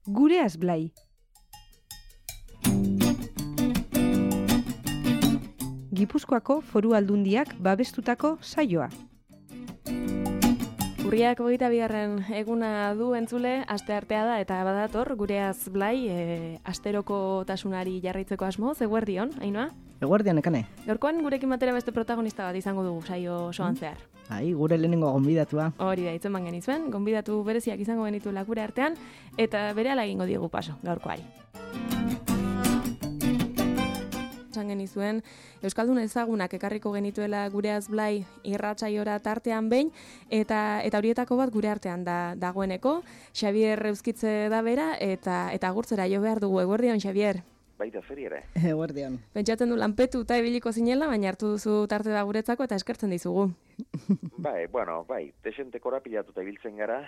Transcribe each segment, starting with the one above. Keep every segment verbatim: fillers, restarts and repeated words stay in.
Gureaz Blai. Gipuzkoako Foru Aldundiak babestutako saioa. Urriak hogeita bigarren eguna du entzule, asteartea da eta badator Gureaz Blai, e, asteroko tasunari jarraitzeko asmoz, eguerdion, Ainhoa? Eguerdion, ekane. Gaurkoan gurekin batera beste protagonista bat izango dugu saio osoan zehar. Ai, gure lehenengo gonbidatua. Hori da, itzeman genizuen, gonbidatu bereziak izango genituela gure artean, eta berehala egingo diegu paso, gaurkoari. Esan genizuen, Euskaldun ezagunak ekarriko genituela Gureaz Blai irratsaiora tartean behin, eta eta horietako bat gure artean da dagoeneko. Xabier Euskitze da bera, eta eta agurtzera jo behar dugu. Eguerdion, Xabier. Baita zeri ere. Eguerdion. Pentsatzen du lanpetu eta ibiliko zinela, baina hartu duzu tarte da guretzako eta eskertzen dizugu. Bai, bueno, bai, desente korapilatu eta ibiltzen gara,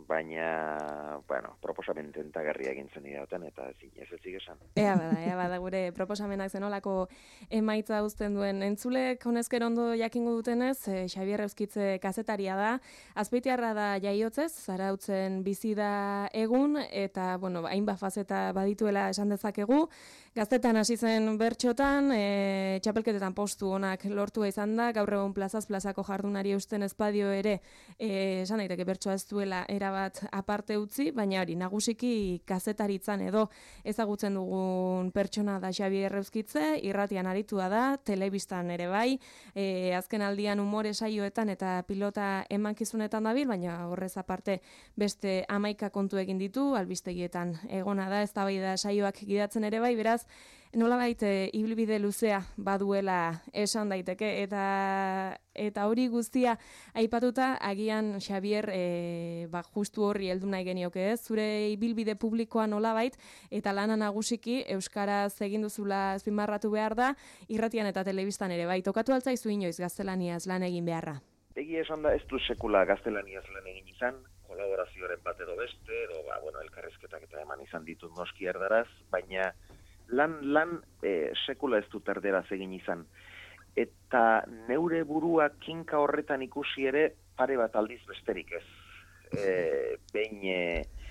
baina, bueno, proposamen tentagarria egin zen idaten, eta zinez ez esan. Ea bada, ea bada, gure proposamenak zenolako emaitza uzten duen. Entzulek honezker ondo jakingo dutenez, eh, Xabier Euskitze kazetaria da, Azpeitiarra da jaiotzez, Zarautzen bizi da egun, eta, bueno, hainbat fazeta badituela esan dezakegu. Gaztetan hasi zen bertxotan, e, txapelketetan postu onak lortua izan da, gaur egun plazaz plazako jardunari eusten espadio ere, e, esan daiteke bertsoa ez duela erabat aparte utzi, baina hori nagusiki kazetaritzan edo ezagutzen dugun pertsona da Xabier Euskitze, irratian aritua da, telebistan ere bai, e, azken aldian umore saioetan eta pilota emankizunetan dabil, baina horrez aparte beste hamaika kontu egin ditu, albistegietan egona da, eztabaida saioak gidatzen ere bai, beraz, nolabait e, ibilbide luzea baduela esan daiteke, eta eta hori guztia aipatuta agian Xabier e, ba, justu horri heldu nahi genioke ez, zure ibilbide publikoa nolabait eta lana nagusiki euskaraz egin duzula azpimarratu behar da, irratian eta telebistan ere bai, tokatu altzaizu inoiz gaztelaniaz lan egin beharra. Egia esan da ez du sekula gaztelaniaz lan egin izan, kolaborazioaren bat edo beste, edo ba, bueno, elkarrezketak eta eman izan ditut noski erdaraz, baina lan lan e, sekula ez dut erderaz egin izan. Eta neure burua kinka horretan ikusi ere pare bat aldiz besterik ez. E, behin e,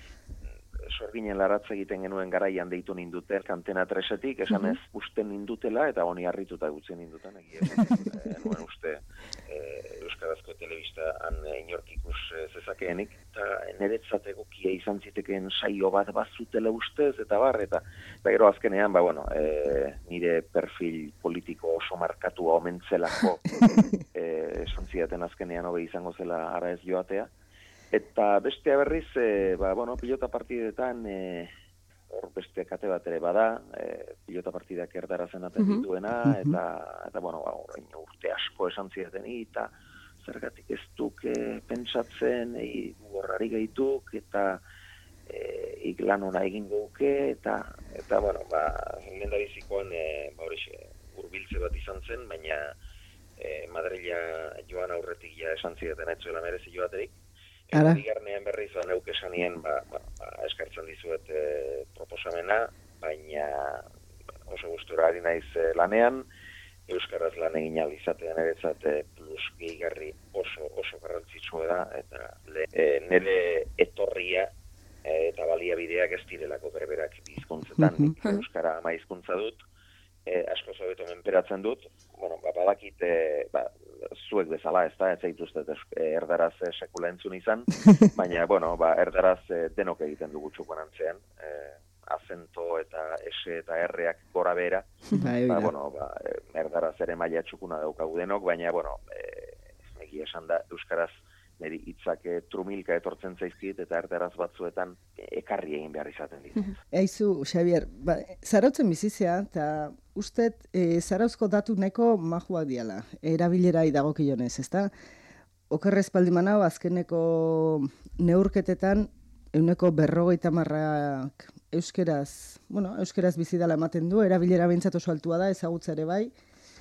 sorginen laratze egiten genuen garaian deitu ninduten Antena tresetik, esan ez uste nindutela eta honi harrituta gutzen nindutan. Egia e, nuen uste e, Euskarazko telebista han inork ikus zezakeenik, eta niretzat egokia izan zitekeen saio bat bazutela ustez, eta bar, eta, eta gero azkenean, ba, bueno, e, nire perfil politiko oso markatua omentzelako e, esan zidaten azkenean hobe izango zela ara ez joatea, eta bestea berriz, e, ba, bueno, pilota partidetan, e, hor beste kate bat ere bada, e, pilota partidak erdarazen aten dituena, eta, eta bueno, ba, urte asko esan zidaten, eta zergatik ez duk e, pentsatzen, e, gorrari gehituk, eta e, iklan ona egin duke, eta, eta bueno, ba, lendabizikoan, e, ba, horixe, urbiltze bat izan zen, baina e, Madrila joan aurretik ja esan zidaten etzuela merezi joaterik. Eta bigarnean berriz, ba, neuk esanien, ba, ba, ba, eskartzen dizuet e, proposamena, baina oso gustura ari naiz e, lanean, euskaraz lan egin ahal izatean eretzat plus gehigarri oso oso garrantzitsua da, eta le, e, nire etorria e, eta baliabideak ez direlako berberak hizkuntzetan, mm -hmm. euskara ama hizkuntza dut, e, asko hobeto menperatzen dut, bueno, ba, badakit, e, ba, zuek bezala, ez da, ez zaituztet erdaraz e, sekula entzun izan, baina, bueno, ba, erdaraz e, denok egiten dugu txukon antzean, e, azento eta ese eta erreak gora bera, ba, bueno, ba, erdaraz ere maila txukuna daukagu denok, baina, bueno, e, egia esan da, euskaraz niri hitzak trumilka etortzen zaizkit, eta erdaraz batzuetan ekarri egin behar izaten ditu. Eizu, Xabier, ba, Zarautzen bizizea, eta ustet, e, Zarauzko datu neko majuak diala, erabilera idagokionez, ezta? Okerrez paldimanau, azkeneko neurketetan, euneko berrogeita marrak euskeraz, bueno, euskeraz bizidala ematen du, erabilera behintzat oso altua da, ezagutza ere bai,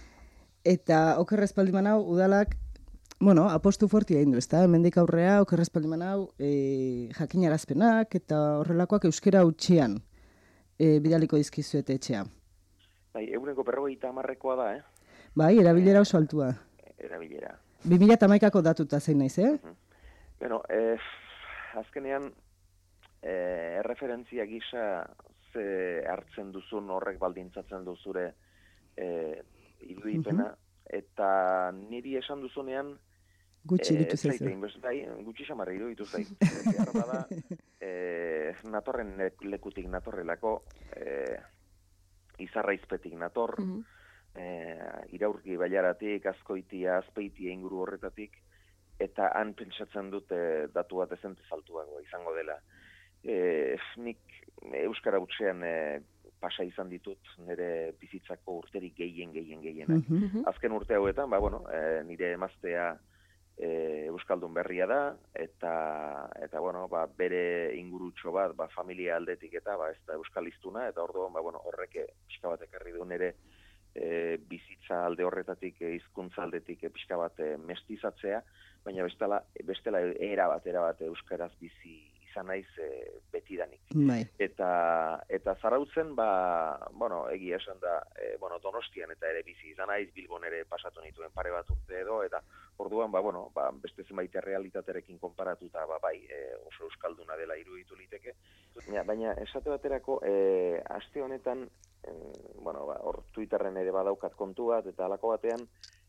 eta okerrez paldimanau, udalak, bueno, apostu fuerti egin du, ezta? Hemendik aurrea, okerrez paldimanau, e, jakinarazpenak, eta horrelakoak euskera utxian e, bidaliko dizkizuete etxea. Bai, euneko berrogeita hamarrekoa da, eh? Bai, erabilera oso altua. Erabilera. bi mila hamaikako datuta zein naiz, eh? Uh-huh. Bueno, eh, azkenean, e, erreferentzia gisa ze hartzen duzun horrek baldintzatzen du zure e, irudipena, eta niri esan duzunean Gutxi iruditu zaitu. zaizu. Bai, gutxi samarra iruditu zaitu. Behar bada, e, natorren lekutik natorrelako, e, izarraizpetik nator, Mhm. e, iraurki bailaratik, azkoitia, azpeitia inguru horretatik, eta han pentsatzen dute datu bat ezente saltuagoa izango dela. E, nik Euskara hutsean e, pasa izan ditut nire bizitzako urterik gehien, gehien, gehienak. Mhm. Azken urte hauetan, ba, bueno, e, nire emaztea e, Euskaldun berria da, eta, eta bueno, ba, bere ingurutxo bat, ba, familia aldetik eta ba, ez da euskaliztuna, eta orduan, ba, bueno, horrek pixka bat ekarri du nire e, bizitza alde horretatik, e, hizkuntza aldetik e, pixka bat e, mestizatzea, baina bestela, bestela era bat, era bat euskaraz bizi izan naiz e, betidanik. Bai. Eta eta Zarautzen, ba, bueno, egia esan da, e, bueno, Donostian eta ere bizi izan naiz, Bilbon ere pasatu nituen pare bat urte edo, eta orduan, ba, bueno, ba, beste zenbait realitaterekin konparatuta, ba, bai, e, oso euskalduna dela iruditu liteke. Ja, baina esate baterako, e, aste honetan, e, bueno, ba, hor Twitterren ere badaukat kontu bat, eta halako batean,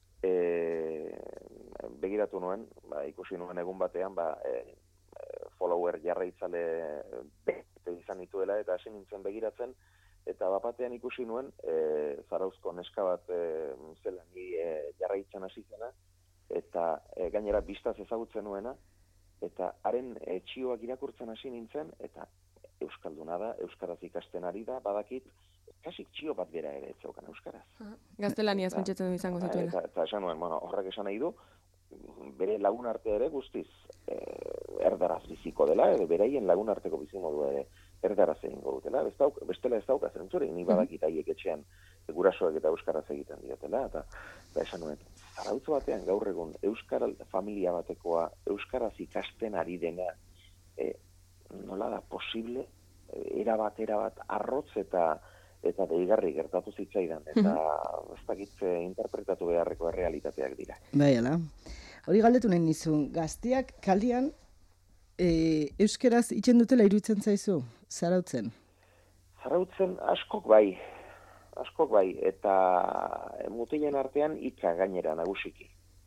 e, begiratu nuen, ba, ikusi nuen egun batean, ba, e, follower jarraitzale bete izan dituela, eta hasi nintzen begiratzen, eta bapatean ikusi nuen, e, Zarauzko neska bat e, zela ni e, jarraitzen hasi zena, eta e, gainera bistaz ezagutzen nuena, eta haren e, txioak irakurtzen hasi nintzen, eta euskalduna da, euskaraz ikasten ari da, badakit, kasik txio bat bera ere etzeukan euskaraz. Gaztelaniaz pentsatzen du izango zituela. Eta, eta esan nuen, bueno, horrek esan nahi du, bere lagun arte ere guztiz e, erdaraz biziko dela, edo beraien lagun arteko bizimodu ere erdaraz egingo dutela, Bestauk, bestela ez dauka zentzurik, ni badakit haiek etxean gurasoek eta euskaraz egiten diotela, eta ba, esan nuen, Zarautz batean gaur egun euskara familia batekoa euskaraz ikasten ari dena, e, nola da posible, erabat, erabat arrotz eta eta deigarri gertatu zitzaidan, eta ez dakit interpretatu beharreko errealitateak dira. Bai, ala. Hori galdetu nahi nizun, gaztiak kaldian e, euskeraz itxen dutela iruditzen zaizu, Zarautzen? Zarautzen askok bai, askok bai, eta mutilen artean ika gainera nagusiki.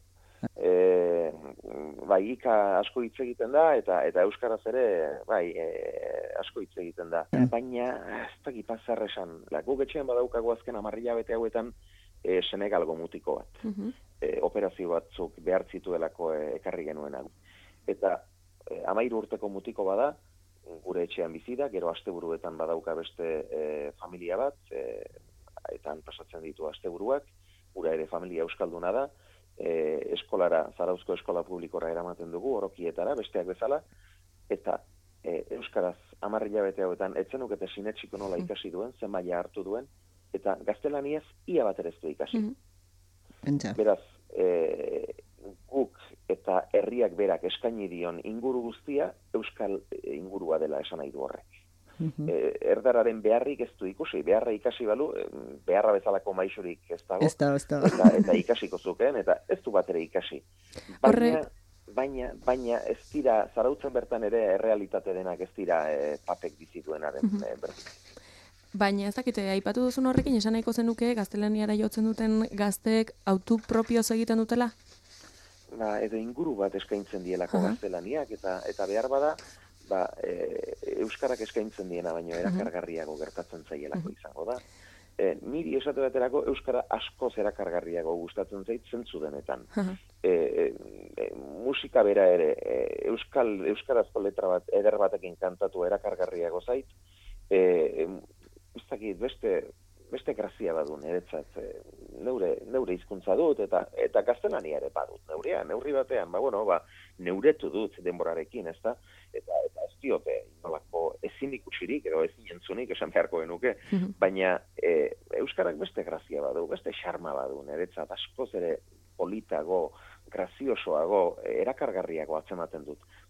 E, bai, ika asko hitz egiten da, eta eta euskaraz ere, bai, e, asko hitz egiten da. Baina, ez dakit pasar esan, guk etxean badaukago azken hamarrila bete hauetan e, Senegalgo mutiko bat. E, operazio batzuk behar zituelako e, ekarri genuena. Eta e, amairu urteko mutiko bada, gure etxean bizi da, gero asteburuetan badauka beste e, familia bat, e, eta han pasatzen ditu asteburuak, gura ere familia euskalduna da, E, eskolara, Zarauzko eskola publikora eramaten dugu, orokietara, besteak bezala, eta e, euskaraz hamar hilabete hauetan etzenukete sinetxiko nola ikasi duen, zen maila hartu duen, eta gaztelaniaz ia bat ere ez du ikasi. Mm-hmm. Beraz, e, guk eta herriak berak eskaini dion inguru guztia euskal ingurua dela esan nahi du horrek. Mm-hmm. E, erdararen beharrik ez du ikusi, beharra ikasi balu, beharra bezalako maixurik ez dago, ez da, ez da. Eta, eta ikasiko zukeen, eta ez du bat ere ikasi. Baina, Horre... baina, baina ez dira, Zarautzen bertan ere errealitate denak ez dira e, papek bizituenaren mm-hmm. e, berdin. Baina ez dakite, aipatu duzun horrekin esan nahiko zenuke gaztelaniara jotzen duten gazteek autu propioz egiten dutela? Ba, edo inguru bat eskaintzen dielako uh-huh. gaztelaniak, eta, eta behar bada, ba, e, euskarak eskaintzen diena, baino erakargarriago gertatzen zaielako izango da. E, niri esate baterako euskara askoz erakargarriago gustatzen zait zentzu denetan. E, e, musika bera ere, e, euskal, euskarazko letra bat, eder batekin kantatu erakargarriago zait, e, e, ez dakit, beste, beste grazia badu niretzat, e, neure, neure hizkuntza dut, eta eta gaztelania ere badut, neurea, neurri batean, ba, bueno, ba, neuretu dut denborarekin, ez da? Eta, eta ez diote, inolako ezin ikusirik, edo ezin entzunik, esan beharko genuke, mm-hmm. baina e, euskarak beste grazia badu, beste xarma badu, niretzat askoz ere politago, graziosoago, erakargarriago atzematen dut.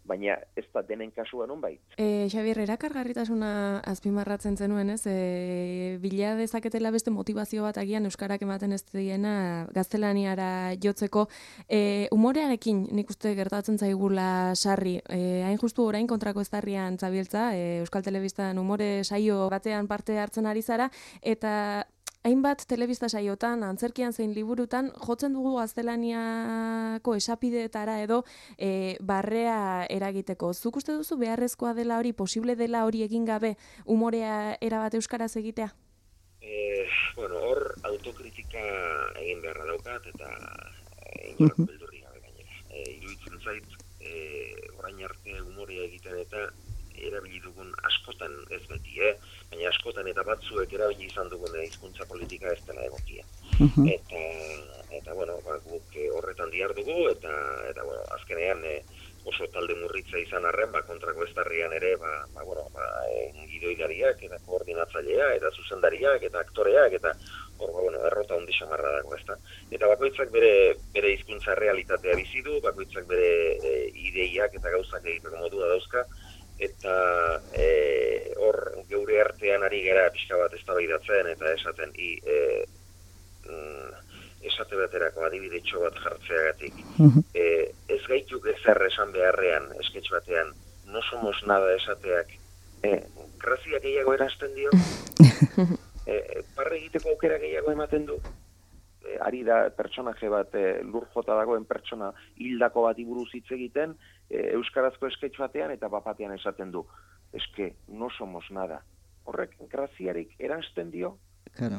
baina ez da denen kasuan honbait. E, Xabier, erakargarritasuna azpimarratzen zenuen, ez? E, bila dezaketela beste motivazio bat agian euskarak ematen ez diena gaztelaniara jotzeko. E, umorearekin nik uste gertatzen zaigula sarri. E, hain justu orain kontrako eztarrian zabiltza, e, Euskal Telebistan umore saio batean parte hartzen ari zara, eta hainbat telebista saiotan, antzerkian zein liburutan, jotzen dugu gaztelaniako esapideetara edo e, barrea eragiteko. Zuk uste duzu beharrezkoa dela hori, posible dela hori egin gabe, umorea erabat euskaraz egitea? E, bueno, hor autokritika egin beharra daukat, eta inolako beldurri gabe gainera. E, iruditzen zait, e, orain arte umorea egiten eta erabili dugun askotan ez beti, eh? Baina askotan eta batzuek erabili izan dugun hizkuntza politika ez dela egokia. Uh-huh. Eta, eta bueno, ba, guk horretan dihardugu, eta, eta bueno, azkenean eh, oso talde murritza izan arren, ba, kontrako eztarrian ere, ba, ba, bueno, ba, eh, gidoilariak, eta koordinatzailea, eta zuzendariak, eta aktoreak, eta hor, ba, bueno, errota hondi xamarra dago, ezta. Eta bakoitzak bere, bere hizkuntza realitatea bizi du, bakoitzak bere e, ideiak eta gauzak egiteko modua dauzka, eta e, hor geure artean ari gara pixka bat eztabaidatzen eta esaten i e, mm, esate baterako adibidetxo bat jartzeagatik. E, ez gaituk ezer esan beharrean esketx batean no somos nada esateak e, grazia gehiago eransten dio, e, parre egiteko aukera gehiago ematen du, e, ari da pertsonaje bat e, lur jota dagoen pertsona hildako bat buruz hitz egiten, euskarazko esketx batean eta bapatean esaten du. Eske, no somos nada. Horrek graziarik eransten dio? Claro.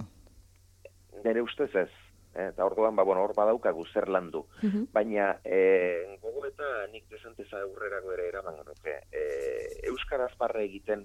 Nere ustez ez. Eta orduan, ba, bueno, hor badaukagu zer landu. Uh-huh. Baina, e, gogo eta nik desenteza aurrerako ere eraman nuke. E, euskaraz parre egiten,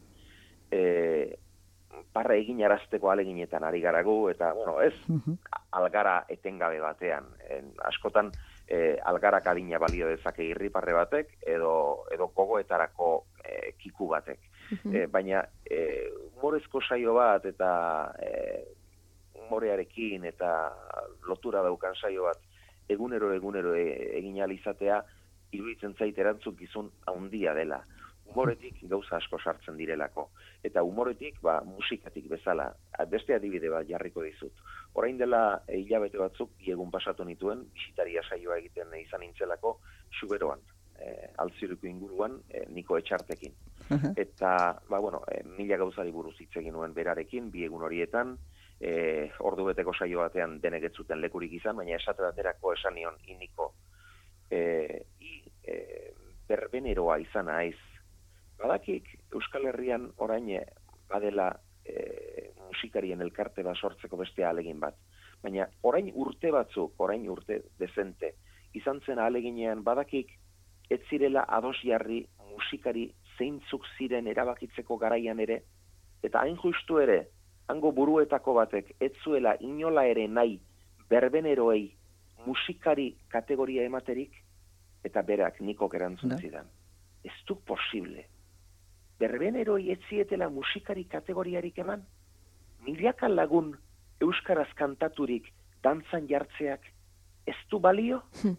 e, parre egin arazteko aleginetan ari garagu, eta, bueno, ez, uh-huh. algara etengabe batean. En, askotan, E, algarak adina balio dezake irriparre batek edo edo gogoetarako e, kiku batek. Uh-huh. E, baina e, humorezko saio bat eta e, humorearekin eta lotura daukan saio bat egunero egunero e, egin ahal izatea iruditzen zait erantzukizun handia dela. Humoretik gauza asko sartzen direlako. Eta humoretik, ba, musikatik bezala, beste adibide bat jarriko dizut. Orain dela e, hilabete batzuk, egun pasatu nituen, bisitaria saioa egiten izan nintzelako, Xuberoan, e, Altziruko inguruan, e, Niko Etxartekin. Uh-huh. Eta, ba, bueno, e, mila gauzari buruz hitz egin nuen berarekin, bi egun horietan, e, ordu beteko saio batean denek ez zuten lekurik izan, baina esate baterako esan nion iniko. E, i, e, berbeneroa izan aiz, badakik Euskal Herrian orain badela e, musikarien elkarte bat sortzeko beste ahalegin bat. Baina orain urte batzuk, orain urte dezente, izan zen ahaleginean badakik ez zirela ados jarri musikari zeintzuk ziren erabakitzeko garaian ere, eta hain justu ere, hango buruetako batek ez zuela inola ere nahi berbeneroei musikari kategoria ematerik, eta berak Nikok erantzun zidan. Ez du posible. Berbeneroi ez zietela musikari kategoriarik eman? Milaka lagun euskaraz kantaturik dantzan jartzeak ez du balio? Hmm.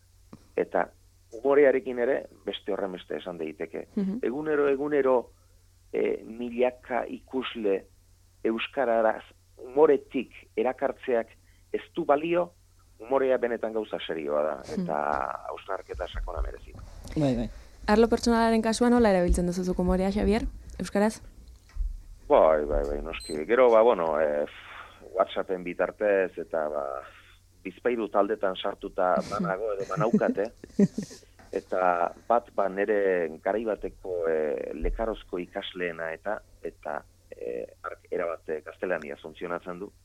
Eta humorearekin ere beste horren beste esan daiteke. Hmm. Egunero, egunero e, milaka ikusle euskararaz humoretik erakartzeak ez du balio, humorea benetan gauza serioa da, eta hmm. hausnarketa sakona merezi. Bai, bai. Arlo pertsonalaren kasuan nola erabiltzen duzuzuk humorea, Xabier? Euskaraz? Bai, bai, bai, noski. Gero, ba, bueno, e, WhatsAppen bitartez, eta, ba, bizpairu taldetan sartuta banago edo banaukate, eta bat, ba, nere garaibateko e, lekarozko ikasleena eta, eta, e, erabate gaztelania funtzionatzen du.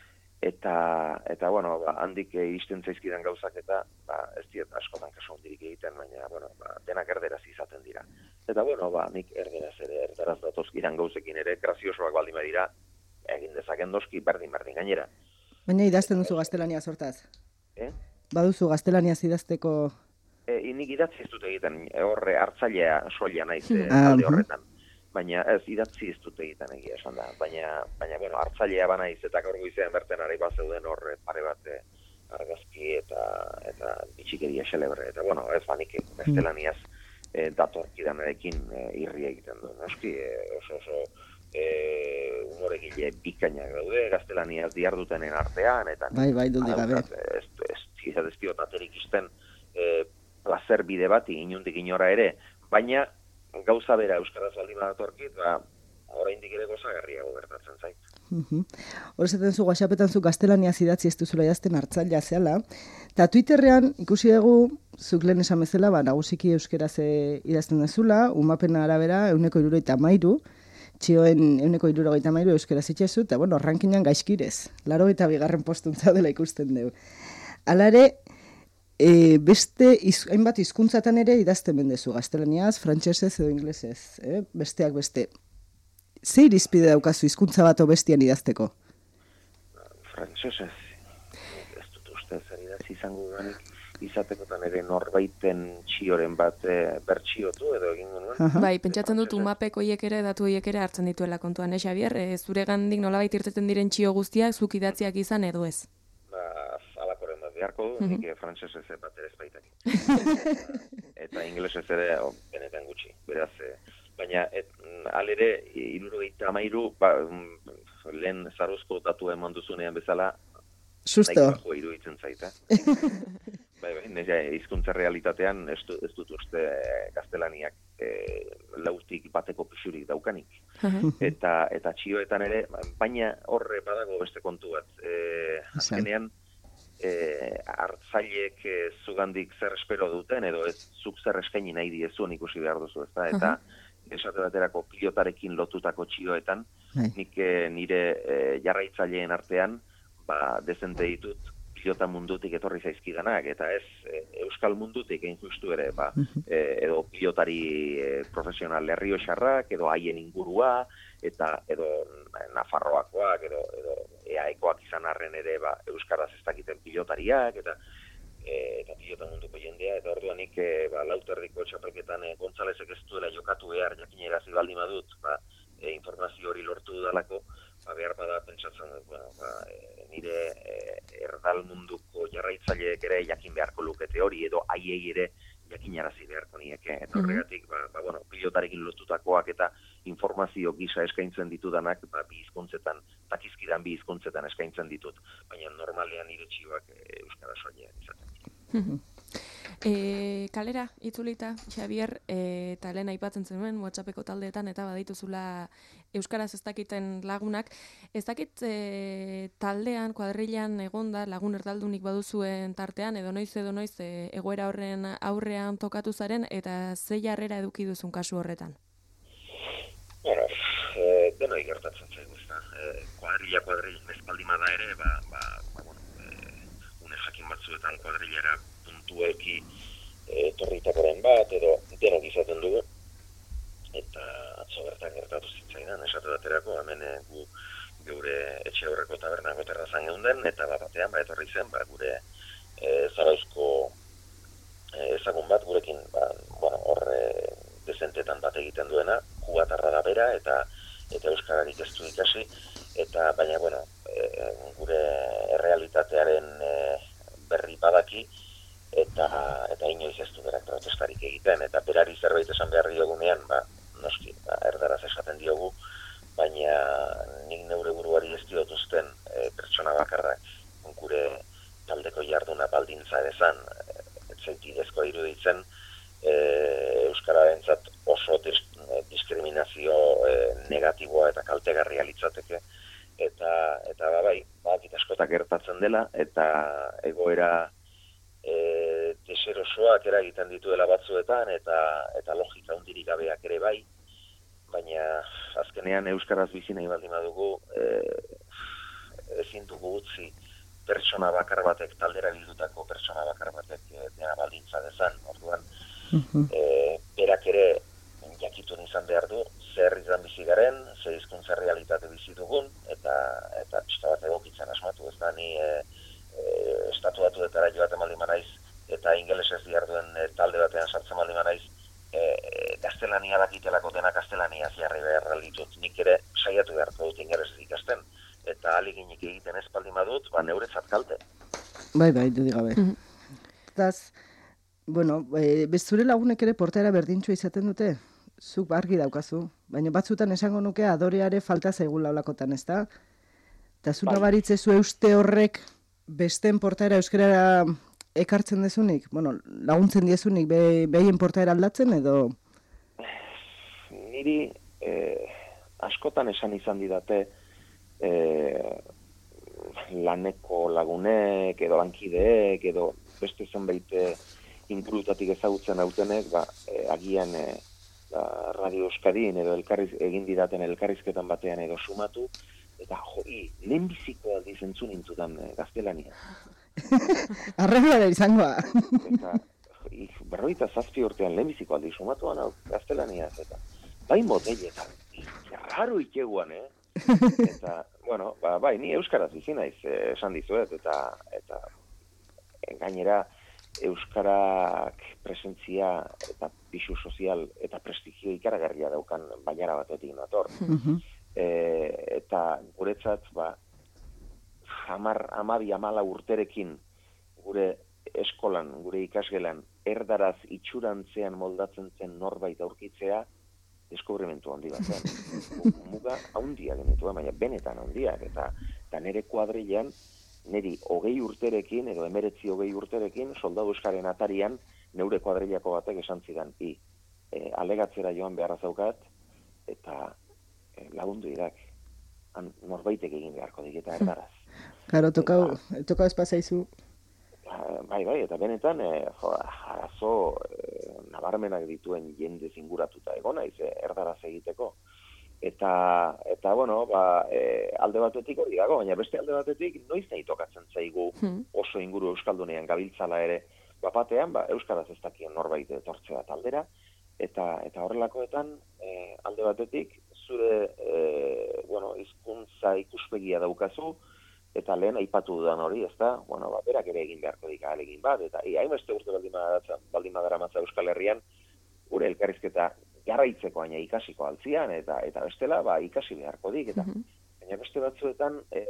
Eta, eta bueno, ba, handik iristen zaizkidan gauzak eta ba, ez diet askotan kasu hondirik egiten, baina bueno, ba, denak erderaz izaten dira. Eta bueno, ba, nik erderaz ere, erderaz datozkidan gauzekin ere, graziosoak baldin badira, egin dezaken doski berdin-berdin gainera. Baina idazten duzu gaztelania sortaz? Eh? Baduzu gaztelania idazteko? E, nik idatzi ez dut egiten, horre hartzailea soila naiz e, alde horretan. Baina ez idatzi ez dut egiten egia esan da, baina, baina bueno, hartzailea banaiz eta gaur goizean berten ari bat zeuden hor pare bat argazki eta eta bitxikeria xelebre, eta bueno, ez banik gaztelaniaz e, datorkidanarekin e, irri egiten du. Noski, e, oso oso e, umoregile bikainak daude, gaztelaniaz diardutenen artean, eta bai, bai, dudik gabe. Ez, ez, ez, ez diot aterik izten e, placer bide bati, inundik inora ere, baina gauza bera euskaraz baldin badatorkit, ba, oraindik ere gozagarriago gertatzen zait. Hor esaten zu WhatsAppetan zu gaztelaniaz idatzi ez duzula idazten hartzailea zehala, eta Twitterrean ikusi dugu, zuk lehen esan bezala, ba, nagusiki euskeraz idazten dezula, umapena arabera euneko hirurogeita hamairu, txioen euneko hirurogeita hamairu euskeraz itxezu, eta bueno, rankingan gaizkirez, laurogeita bigarren postuntza dela ikusten dugu. Hala ere, E, beste iz, hainbat hizkuntzatan ere idazten mendezu, gaztelaniaz, frantsesez edo inglesez, eh? Besteak beste. Ze irizpide daukazu hizkuntza bat bestian idazteko? Frantsesez, ez dut uste zer idatzi izango duenik, izatekotan ere norbaiten txioren bat e, bertxiotu edo egin nuen. Bai, pentsatzen dut umapek hoiek ere, datu hoiek ere hartzen dituela kontuan, eh, Xabier? E, zure gandik nolabait irteten diren txio guztiak, zuk idatziak izan edo ez? Beharko du, nik mm-hmm. frantsesez bat ere ez baitaki. Eta inglesez ere oh, benetan gutxi. Beraz, eh, baina et, alere, hirurogeita hamairu, ba, lehen zaruzko datu eman duzunean bezala, susto. Nahi bajo iruditzen zaita. Bai, bai, nire hizkuntza realitatean ez, du, ez dut uste gaztelaniak e, lautik bateko pixurik daukanik. eta, eta txioetan ere, baina horre badago beste kontu bat. E, azkenean, E, hartzailek e, zugandik zer espero duten, edo ez zuk zer eskaini nahi diezuen ikusi behar duzu, ezta? Eta uh-huh. esate baterako pilotarekin lotutako txioetan, uh-huh. nik e, nire e, jarraitzaileen artean, ba, dezente ditut pilota mundutik etorri zaizkidanak, eta ez e, euskal mundutik egin justu ere, ba, uh-huh. e, edo pilotari e, profesional herrioxarrak, edo haien ingurua, eta edo Nafarroakoak, edo, edo eaekoak izan arren ere ba, euskaraz ez dakiten pilotariak, eta e, eta pilota munduko jendea, eta orduanik e, ba, lauterdiko txapelketan e, Gonzalezek ez duela jokatu behar jakinerazi baldin badut, ba, e, informazio hori lortu dudalako, ba, behar bada pentsatzen dut, ba, ba, e, nire e, erdal munduko jarraitzaileek ere jakin beharko lukete hori, edo haiei ere jakinarazi beharko nieke. Eta horregatik, ba, ba, bueno, pilotarekin lotutakoak eta informazio gisa eskaintzen ditudanak, ba, bi hizkuntzetan, takizkidan bi hizkuntzetan eskaintzen ditut, baina normalean nire txioak e, euskara soinean izaten. E, kalera, itzulita, Xabier, e, eta lehen aipatzen zenuen, WhatsAppeko taldeetan, eta badituzula euskaraz ez dakiten lagunak. Ez dakit e, taldean, kuadrilan egonda, lagun erdaldunik baduzuen tartean, edo noiz, edo noiz, e, egoera horren aurrean tokatu zaren, eta ze jarrera eduki duzun kasu horretan? Bueno, e, denoi gertatzen zaigu, ez da. E, kuadrilla, kuadrilla, espaldima da ere, ba, ba, ba bueno, e, une jakin batzuetan kuadrillera puntuelki etorritakoren bat, edo denok izaten dugu, eta atzo bertan gertatu zitzaidan, esate baterako, hemen e, gu geure etxe aurreko tabernako terrazan geunden, eta bat batean, ba, etorri zen, ba, gure e, zarauzko e, ezagun bat, gurekin, ba, bueno, hor e, dezentetan bat egiten duena, kubatarra da bera, eta eta euskararik ez du ikasi, eta baina, bueno, e, gure errealitatearen e, berri badaki, eta eta inoiz ez du berak protestarik egiten, eta berari zerbait esan behar diogunean, ba, noski, ba, erdaraz esaten diogu, baina nik neure buruari ez diotuzten e, pertsona bakarrak gure taldeko jarduna baldintza ere zan, e, etzaitidezkoa iruditzen, e, euskararentzat oso dis, e, diskriminazio e, negatiboa eta kaltegarria litzateke, eta, eta ba, bai, bakit askotak gertatzen dela, eta egoera E, deserosoak eragiten dituela batzuetan eta eta logika hundirik gabeak ere bai, baina azkenean euskaraz bizi nahi baldin badugu e, ezin dugu utzi pertsona bakar batek, taldera bildutako pertsona bakar batek e, dena baldintza dezan, orduan e, berak ere jakitun izan behar du zer izan bizi garen, zer hizkuntza realitate bizi dugun, eta eta pixka bat egokitzen asmatu, ez da ni e, estatu batuetara joaten baldin manaiz, eta ingelesez diharduen e, talde batean sartzen baldin manaiz, e, gaztelania dakitelako dena gaztelania jarri behar ditut, nik ere saiatu beharko dut ingelesez ikasten, eta aliginik egiten ez baldin badut, ba neuretzat kalte. Bai, bai, dudik gabe. Taz, Bueno, e, bezure lagunek ere portaera berdintxo izaten dute, zuk argi daukazu, baina batzutan esango nuke adoreare falta zaigula olakotan, ez da? Eta zu nabaritzezu euste horrek besten portaera euskarara ekartzen dezunik? Bueno, laguntzen diezunik be, behien portaera aldatzen edo? Niri eh, askotan esan izan didate eh, laneko lagunek edo lankideek edo beste zenbait ingurutatik ezagutzen autenek, ba, eh, agian eh, ba, Radio Euskadin edo elkarriz, egin didaten elkarrizketan batean edo sumatu, eta joi, lehenbiziko aldiz entzun intudan eh, gaztelania. Arreglara izangoa. Eta joi, berroita zazpi urtean lehenbiziko aldiz sumatuan hau gaztelania, eta bain botelletan, raro ikeguan, eh? Eta, bueno, ba, bai, ni euskaraz bizi naiz, eh, esan dizuet, eta, eta gainera, euskarak presentzia eta pisu sozial eta prestigio ikaragarria daukan bailara batetik nator. Uh-huh. E, eta guretzat, ba, hamar, hamabi, hamala urterekin gure eskolan, gure ikasgelan, erdaraz itxurantzean moldatzen zen norbait aurkitzea, deskubrimentu handi bat zen. Muga handia genitua, baina benetan handiak, eta, eta nire kuadrilean, niri hogei urterekin, edo emeretzi hogei urterekin, soldadu euskaren atarian, neure kuadrilako batek esan zidan, i, e, alegatzera joan beharra zaukat, eta e, lagundu irak, han, norbaitek egin beharko dik, eta erdaraz. Karo, tokau, tokau espazaizu. Bai, bai, eta benetan, e, jo, arazo e, nabarmenak dituen jende zinguratuta egona, iz, e, erdaraz egiteko. Eta, eta bueno, ba, e, alde batetik hori dago, baina beste alde batetik noiz nahi tokatzen zaigu oso inguru euskaldunean gabiltzala ere, bapatean, ba, euskaraz ez dakien norbait etortzea taldera, eta, eta horrelakoetan, e, alde batetik, zure, e, bueno, hizkuntza ikuspegia daukazu, eta lehen aipatu dudan hori, ez da, bueno, ba, berak ere egin beharko dik ahalegin bat, eta hainbeste urte baldin badaramatza Euskal Herrian, gure elkarrizketa jarraitzeko baina ikasiko altzian, eta eta bestela, ba, ikasi beharko dik, eta uh-huh. baina beste batzuetan, e,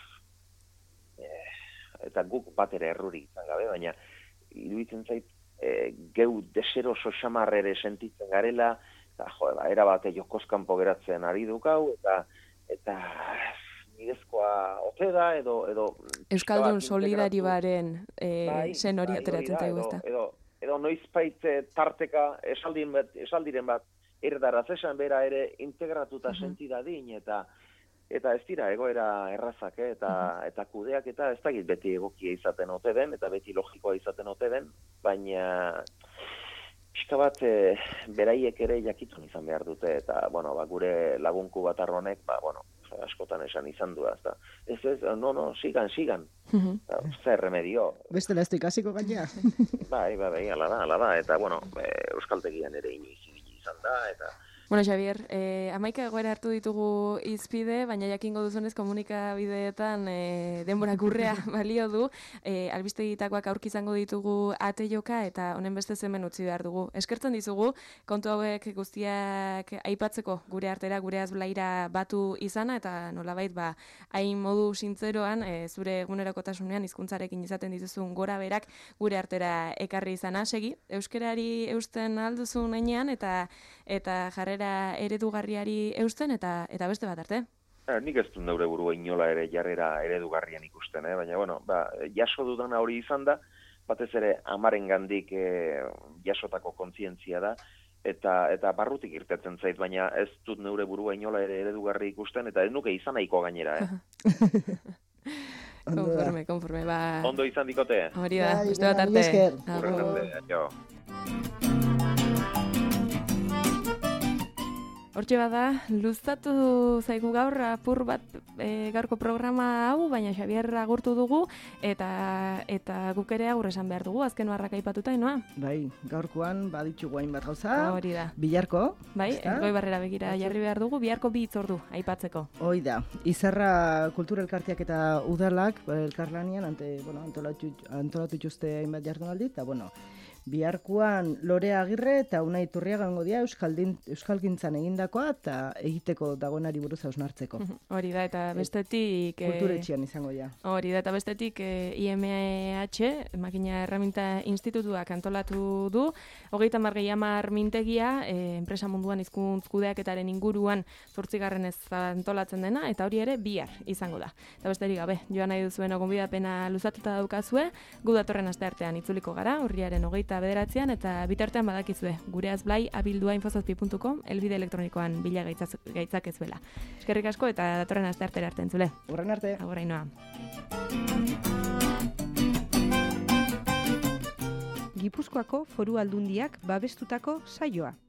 e, eta guk bat ere erruri izan gabe, baina iruditzen zait, e, geu deseroso xamarrere sentitzen garela, eta jo, ba, era bate jokozkanpo geratzen ari dukau, eta eta bidezkoa ote da, edo... edo Euskaldun solidarioaren e, bai, zen hori ateratzen zaigu ez da. Edo, edo noizbait tarteka esaldien bat, esaldiren bat erdaraz esan bera ere integratuta uh-huh. sentidadin, eta eta ez dira egoera errazak, eh? eta, uh-huh. eta kudeak eta ez dakit beti egokia izaten ote den, eta beti logikoa izaten ote den, baina pixka bat e, beraiek ere jakitun izan behar dute, eta bueno, ba, gure lagunku bat arronek, ba, bueno, askotan esan izan du, azta. Ez ez, no, no, sigan, sigan. Uh-huh. Zer remedio. Beste lehaztu ikasiko gaina. bai, bai, bai, ala da, ala da, eta, bueno, e, euskaltegian ere inoiz izan da, eta... Bueno, Xavier, eh, amaika egoera hartu ditugu izpide, baina jakingo duzunez komunikabideetan eh, denbora gurrea balio du. Eh, albistegitakoak aurki izango ditugu ate joka eta honen beste hemen utzi behar dugu. Eskertzen dizugu, kontu hauek guztiak aipatzeko gure artera, gure azblaira batu izana, eta nolabait ba, hain modu sintzeroan, eh, zure egunerokotasunean hizkuntzarekin izaten dituzun gora berak gure artera ekarri izana. Segi, euskerari eusten alduzun heinean, eta eta jarrera eredugarriari eusten eta eta beste bat arte. Eh, nik ez dut neure burua inola ere jarrera eredugarrian ikusten, eh? Baina, bueno, ba, jaso dudana hori izan da, batez ere amaren gandik eh, jasotako kontzientzia da, eta eta barrutik irtetzen zait, baina ez dut neure burua inola ere eredugarri ikusten, eta ez nuke izan nahiko gainera, eh? konforme, konforme, ba... Ondo izan dikote? Hori da, beste bat arte. Agur. Hortxe bada, luztatu zaigu gaur apur bat e, gaurko programa hau, baina Xabier agurtu dugu, eta eta guk ere agur esan behar dugu, azken barrak aipatuta, inoa? Bai, gaurkoan baditxu guain bat gauza. Hori da. Bilarko. Bai, Elgoi Barrera begira jarri behar dugu, biharko bi hitzordu aipatzeko. Hoi da, Izarra Kultura Elkarteak eta Udalak elkarlanian ante, bueno, antolatu, antolatu txuste hainbat jardunaldi, eta bueno, Biharkuan Lore Agirre eta Unai Iturriaga egongo dira Euskaldin, Euskalgintzan egindakoa eta egiteko dagoenari buruz hausnartzeko. Hori da, eta bestetik... Kulturetxean izango ja. Hori da, eta bestetik I M H, Makina Erraminta Institutuak antolatu du, hogeita margei hamar mintegia, e, enpresa munduan hizkuntz kudeaketaren inguruan zortzigarren ez antolatzen dena, eta hori ere bihar izango da. Eta besterik gabe, joan nahi duzuen gonbidapena luzatuta daukazue, gu datorren asteartean itzuliko gara, urriaren hogeita bederatzean, eta bitartean badakizue, gure azblai abildua infozazpi puntu com, elbide elektronikoan bila gaitzakezuela. Eskerrik asko eta datorren asteartera arte entzule. Horren arte. Agorrainoa. Gipuzkoako Foru Aldundiak babestutako saioa.